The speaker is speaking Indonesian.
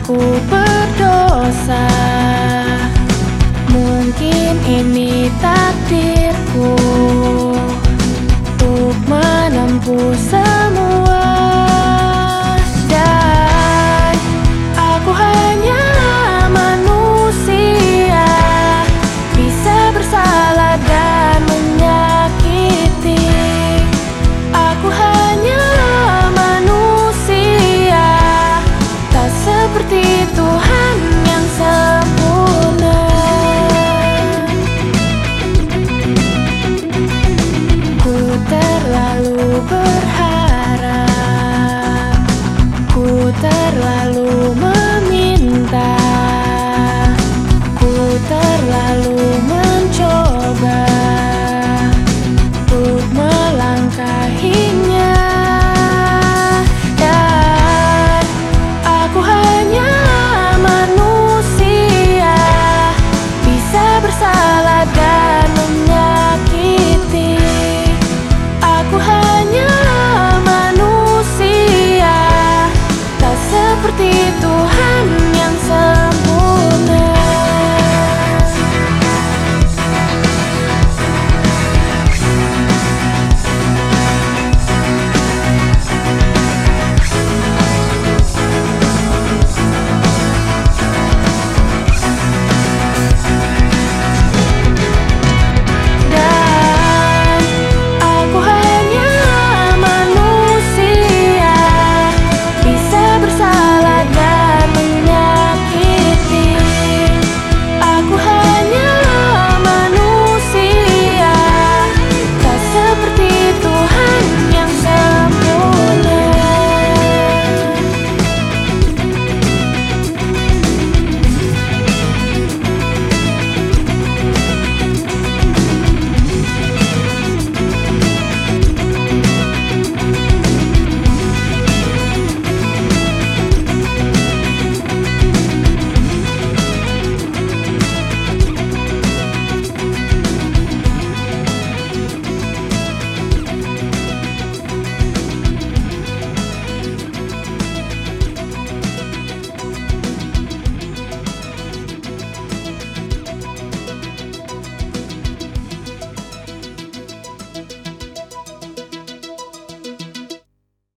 aku berdosa. Mungkin ini takdirku untuk menempuh semua. Dan aku hanya manusia, bisa bersalah dan menyakiti. Aku hanya manusia, tak seperti Tuhan yang sempurna. Ku terlalu berharap, ku terlalu meminta, ku terlalu mencoba untuk melangkahinya. Dan aku hanya manusia, bisa bersalah dan menyakiti. Aku hanya manusia, tak seperti itu.